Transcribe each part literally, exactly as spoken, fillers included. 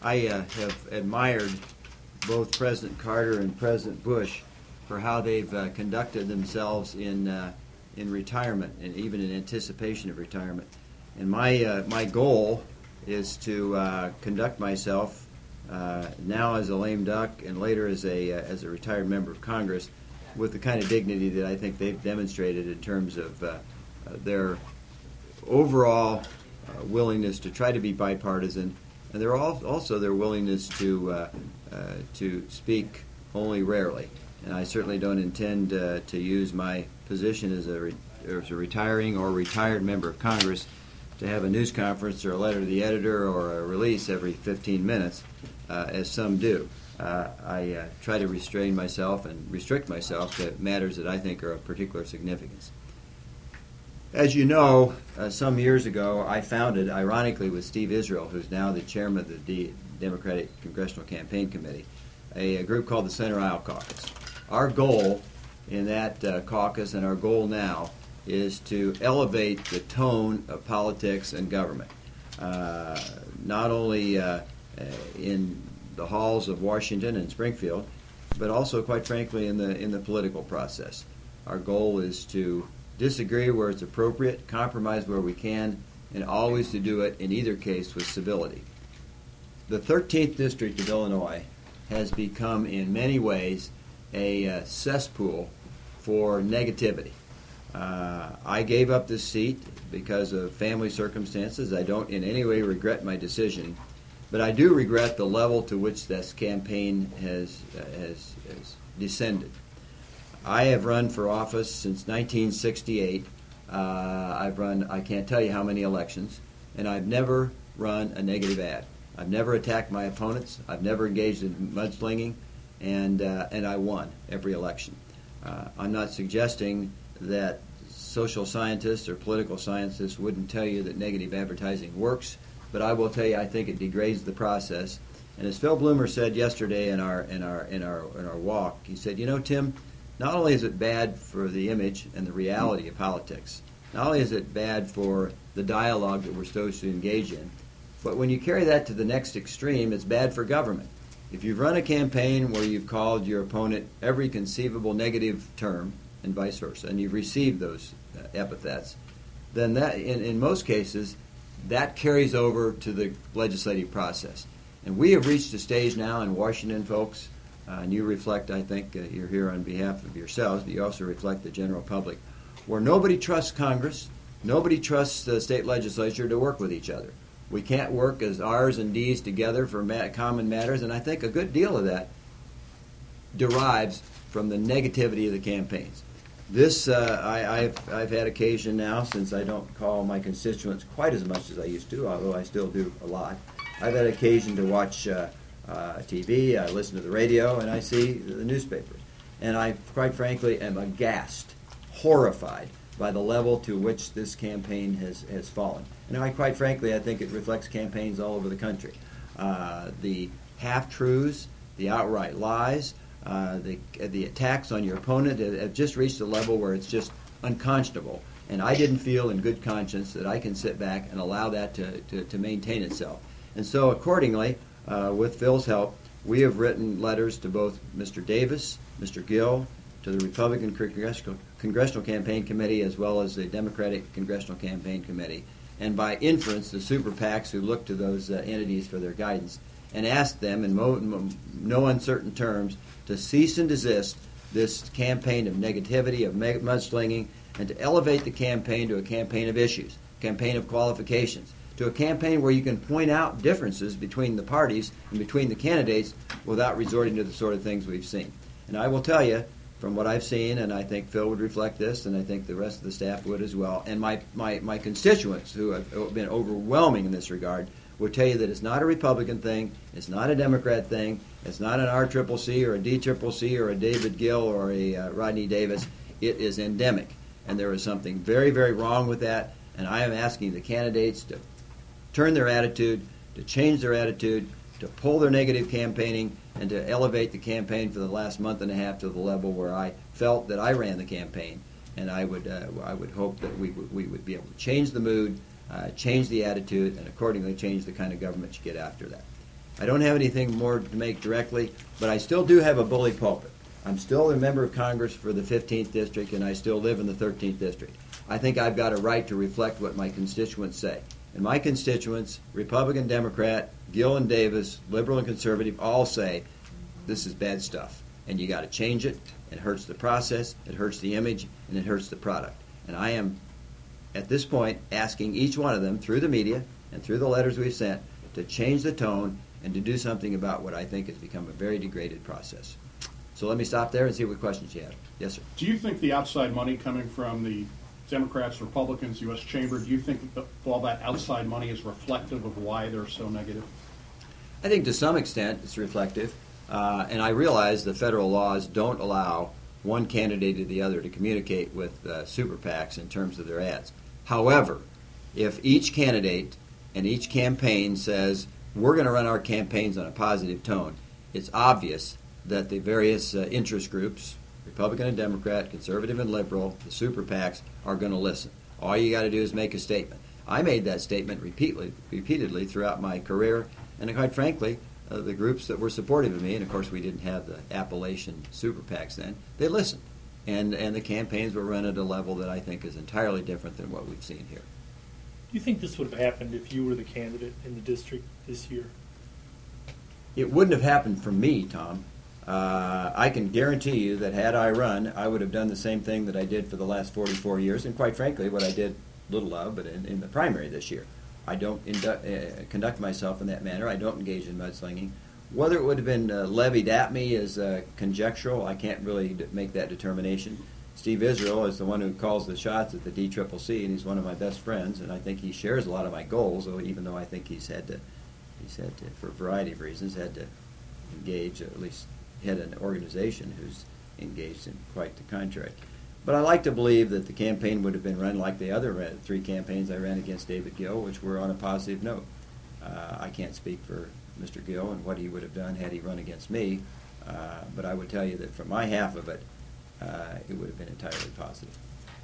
I uh, have admired both President Carter and President Bush for how they've uh, conducted themselves in uh, in retirement and even in anticipation of retirement. And my uh, my goal is to uh, conduct myself uh, now as a lame duck and later as a uh, as a retired member of Congress with the kind of dignity that I think they've demonstrated in terms of uh, uh, their overall uh, willingness to try to be bipartisan, and they're all, also their willingness to uh, uh, to speak only rarely. And I certainly don't intend uh, to use my position as a, re- as a retiring or retired member of Congress to have a news conference or a letter to the editor or a release every fifteen minutes, uh, as some do. Uh, I uh, try to restrain myself and restrict myself to matters that I think are of particular significance. As you know, uh, some years ago, I founded, ironically with Steve Israel, who's now the chairman of the D- Democratic Congressional Campaign Committee, a, a group called the Center Aisle Caucus. Our goal in that uh, caucus and our goal now is to elevate the tone of politics and government, uh, not only uh, in the halls of Washington and Springfield, but also, quite frankly, in the in the political process. Our goal is to disagree where it's appropriate, compromise where we can, and always to do it in either case with civility. The thirteenth District of Illinois has become, in many ways, a uh, cesspool for negativity. Uh, I gave up this seat because of family circumstances. I don't in any way regret my decision, but I do regret the level to which this campaign has, uh, has, has descended. I have run for office since nineteen sixty-eight. Uh, I've run, I can't tell you how many elections, and I've never run a negative ad. I've never attacked my opponents. I've never engaged in mudslinging, and uh, and I won every election. Uh, I'm not suggesting that social scientists or political scientists wouldn't tell you that negative advertising works, but I will tell you I think it degrades the process. And as Phil Bloomer said yesterday in our in our in our in our walk, he said, you know, Tim, not only is it bad for the image and the reality of politics, not only is it bad for the dialogue that we're supposed to engage in, but when you carry that to the next extreme, it's bad for government. If you've run a campaign where you've called your opponent every conceivable negative term, and vice versa, and you've received those uh, epithets, then that, in, in most cases, that carries over to the legislative process. And we have reached a stage now in Washington, folks, uh, and you reflect, I think, uh, you're here on behalf of yourselves, but you also reflect the general public, where nobody trusts Congress, nobody trusts the state legislature to work with each other. We can't work as R's and D's together for ma- common matters, and I think a good deal of that derives from the negativity of the campaigns. This, uh, I, I've, I've had occasion now, since I don't call my constituents quite as much as I used to, although I still do a lot. I've had occasion to watch uh, uh, T V, I listen to the radio, and I see the newspapers. And I, quite frankly, am aghast, horrified by the level to which this campaign has, has fallen. And I, quite frankly, I think it reflects campaigns all over the country. Uh, the half-truths, the outright lies, Uh, the the attacks on your opponent have, have just reached a level where it's just unconscionable. And I didn't feel in good conscience that I can sit back and allow that to, to, to maintain itself. And so accordingly, uh, with Phil's help, we have written letters to both Mister Davis, Mister Gill, to the Republican Congressional, Congressional Campaign Committee, as well as the Democratic Congressional Campaign Committee, and by inference, the super PACs who look to those uh, entities for their guidance, and asked them in mo- mo- no uncertain terms to cease and desist this campaign of negativity, of mudslinging, and to elevate the campaign to a campaign of issues, campaign of qualifications, to a campaign where you can point out differences between the parties and between the candidates without resorting to the sort of things we've seen. And I will tell you, from what I've seen, and I think Phil would reflect this, and I think the rest of the staff would as well, and my, my, my constituents, who have been overwhelming in this regard, will tell you that it's not a Republican thing, it's not a Democrat thing, it's not an R C C C or a D C C C or a David Gill or a uh, Rodney Davis. It is endemic, and there is something very, very wrong with that, and I am asking the candidates to turn their attitude, to change their attitude, to pull their negative campaigning, and to elevate the campaign for the last month and a half to the level where I felt that I ran the campaign, and I would uh, I would hope that we would, we would be able to change the mood, Uh, change the attitude, and accordingly change the kind of government you get after that. I don't have anything more to make directly, but I still do have a bully pulpit. I'm still a member of Congress for the fifteenth District, and I still live in the thirteenth District. I think I've got a right to reflect what my constituents say. And my constituents, Republican, Democrat, Gill and Davis, liberal and conservative, all say this is bad stuff, and you got to change it. It hurts the process, it hurts the image, and it hurts the product. And I am, at this point, asking each one of them through the media and through the letters we've sent to change the tone and to do something about what I think has become a very degraded process. So let me stop there and see what questions you have. Yes, sir. Do you think the outside money coming from the Democrats, Republicans, U S Chamber, do you think that all that outside money is reflective of why they're so negative? I think to some extent it's reflective. Uh, and I realize the federal laws don't allow one candidate or the other to communicate with uh, super PACs in terms of their ads. However, if each candidate and each campaign says, we're going to run our campaigns on a positive tone, it's obvious that the various uh, interest groups, Republican and Democrat, conservative and liberal, the super PACs, are going to listen. All you got to do is make a statement. I made that statement repeatedly, repeatedly throughout my career, and quite frankly, uh, the groups that were supportive of me, and of course we didn't have the appellation super PACs then, they listened. And, and the campaigns were run at a level that I think is entirely different than what we've seen here. Do you think this would have happened if you were the candidate in the district this year? It wouldn't have happened for me, Tom. Uh, I can guarantee you that had I run, I would have done the same thing that I did for the last forty-four years, and quite frankly, what I did little of, but in, in the primary this year. I don't indu- uh, conduct myself in that manner. I don't engage in mudslinging. Whether it would have been uh, levied at me is uh, conjectural. I can't really d- make that determination. Steve Israel is the one who calls the shots at the D C C C, and he's one of my best friends, and I think he shares a lot of my goals, even though I think he's had to, he's had to, for a variety of reasons, had to engage, or at least head an organization who's engaged in quite the contrary. But I like to believe that the campaign would have been run like the other three campaigns I ran against David Gill, which were on a positive note. Uh, I can't speak for Mister Gill and what he would have done had he run against me, uh, but I would tell you that for my half of it, uh, it would have been entirely positive.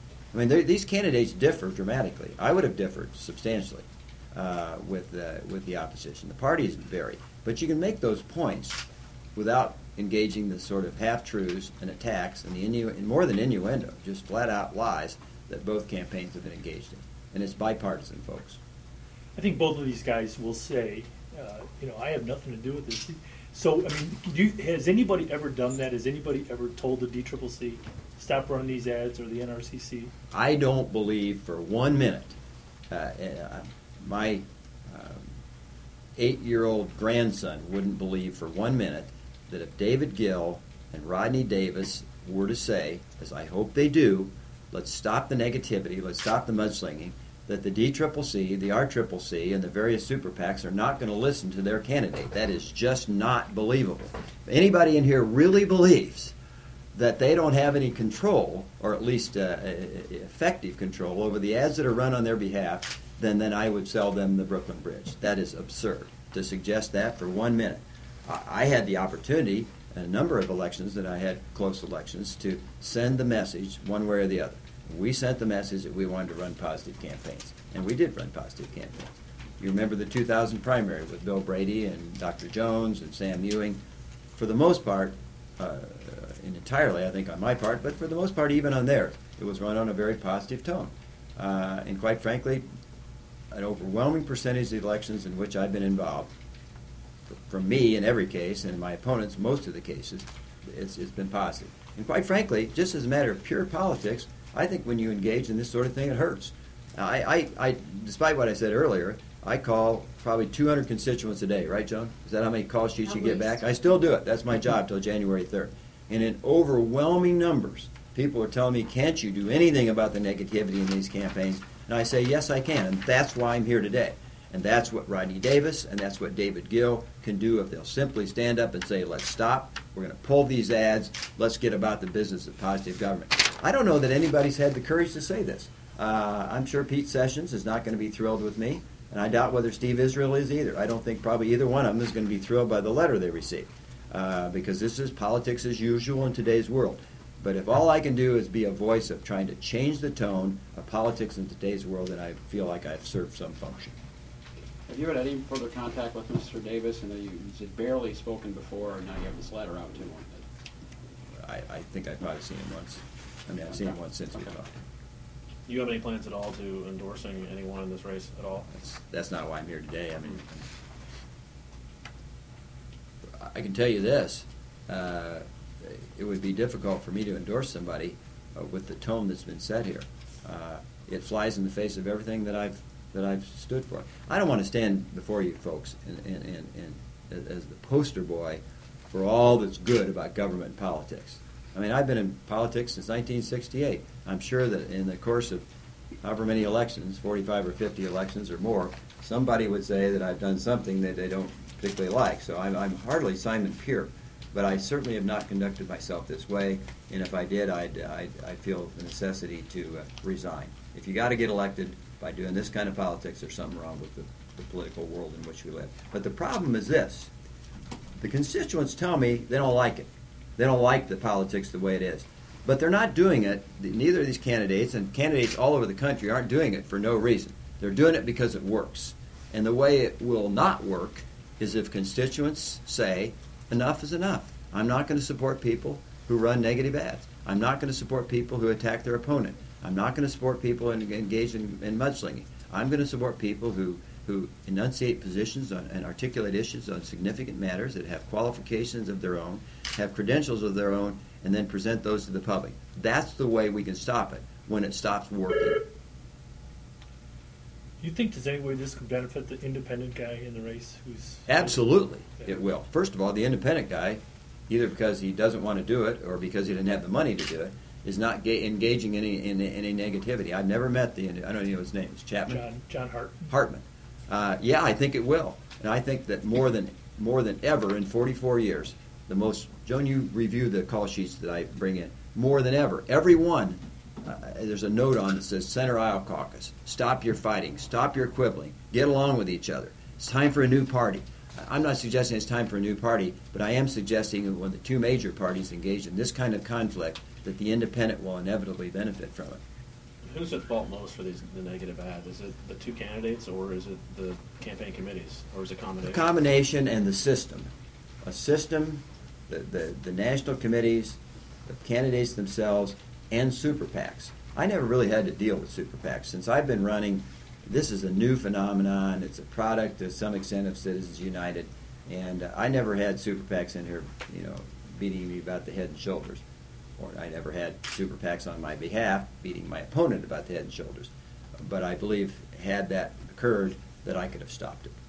I mean, these candidates differ dramatically. I would have differed substantially uh, with, uh, with the opposition. The parties vary, but you can make those points without engaging the sort of half-truths and attacks and the innu- and more than innuendo, just flat-out lies that both campaigns have been engaged in. And it's bipartisan, folks. I think both of these guys will say, uh, you know, I have nothing to do with this. So, I mean, do you, has anybody ever done that? Has anybody ever told the D C C C, stop running these ads, or the N R C C? I don't believe for one minute uh, uh, my um, eight-year-old grandson wouldn't believe for one minute that if David Gill and Rodney Davis were to say, as I hope they do, let's stop the negativity, let's stop the mudslinging, that the D C C C, the R C C C, and the various super PACs are not going to listen to their candidate. That is just not believable. If anybody in here really believes that they don't have any control, or at least uh, effective control, over the ads that are run on their behalf, then, then I would sell them the Brooklyn Bridge. That is absurd to suggest that for one minute. I had the opportunity in a number of elections that I had close elections to send the message one way or the other. We sent the message that we wanted to run positive campaigns, and we did run positive campaigns. You remember the two thousand primary with Bill Brady and Doctor Jones and Sam Ewing. For the most part, uh, and entirely I think on my part, but for the most part even on theirs, it was run on a very positive tone. Uh, and quite frankly, an overwhelming percentage of the elections in which I've been involved, from me in every case, and my opponents most of the cases, it's, it's been positive. And quite frankly, just as a matter of pure politics, I think when you engage in this sort of thing, it hurts. I, I, I despite what I said earlier, I call probably two hundred constituents a day, right, Joan? Is that how many call sheets you get back? I still do it. That's my job till January third. And in overwhelming numbers, people are telling me, can't you do anything about the negativity in these campaigns? And I say, yes, I can. And that's why I'm here today. And that's what Rodney Davis and that's what David Gill can do if they'll simply stand up and say, let's stop. We're going to pull these ads. Let's get about the business of positive government. I don't know that anybody's had the courage to say this. Uh, I'm sure Pete Sessions is not going to be thrilled with me, and I doubt whether Steve Israel is either. I don't think probably either one of them is going to be thrilled by the letter they received, uh, because this is politics as usual in today's world. But if all I can do is be a voice of trying to change the tone of politics in today's world, then I feel like I've served some function. Have you had any further contact with Mister Davis? I know you had barely spoken before, and now you have this letter out to him. I, I think I've probably seen him once. I mean, I've seen him once since we talked. Do you have any plans at all to endorsing anyone in this race at all? That's, that's not why I'm here today. I mean, I can tell you this. Uh, it would be difficult for me to endorse somebody uh, with the tone that's been set here. Uh, it flies in the face of everything that I've that I've stood for. I don't want to stand before you folks and, and, and, and as the poster boy for all that's good about government and politics. I mean, I've been in politics since nineteen sixty-eight. I'm sure that in the course of however many elections, forty-five or fifty elections or more, somebody would say that I've done something that they don't particularly like. So I'm, I'm hardly Simon Pearce, but I certainly have not conducted myself this way. And if I did, I'd, I'd, I'd feel the necessity to uh, resign. If you got to get elected by doing this kind of politics, there's something wrong with the, the political world in which we live. But the problem is this. The constituents tell me they don't like it. They don't like the politics the way it is. But they're not doing it, neither of these candidates, and candidates all over the country aren't doing it for no reason. They're doing it because it works. And the way it will not work is if constituents say, enough is enough. I'm not going to support people who run negative ads. I'm not going to support people who attack their opponent. I'm not going to support people in, engaged in, in mudslinging. I'm going to support people who, who enunciate positions on, and articulate issues on significant matters that have qualifications of their own, have credentials of their own, and then present those to the public. That's the way we can stop it, when it stops working. Do you think there's any way this could benefit the independent guy in the race who's... Absolutely, Yeah. it will. First of all, the independent guy, either because he doesn't want to do it or because he didn't have the money to do it, is not ga- engaging in any, in any negativity. I've never met the, I don't know his name, it's Chapman? John, John Hart. Hartman. Uh, yeah, I think it will. And I think that more than more than ever in forty-four years, the most, Joan, you review the call sheets that I bring in, more than ever, every one, uh, there's a note on that says Center Aisle Caucus. Stop your fighting. Stop your quibbling. Get along with each other. It's time for a new party. I'm not suggesting it's time for a new party, but I am suggesting that when the two major parties engage in this kind of conflict, that the independent will inevitably benefit from it. Who's at fault most for these the negative ads? Is it the two candidates, or is it the campaign committees, or is it a A combination? combination and the system. A system, the, the, the national committees, the candidates themselves, and super PACs. I never really had to deal with super PACs. Since I've been running, this is a new phenomenon. It's a product to some extent of Citizens United. And uh, I never had super PACs in here, you know, beating me about the head and shoulders. Or I never had super PACs on my behalf beating my opponent about the head and shoulders. But I believe had that occurred, that I could have stopped it.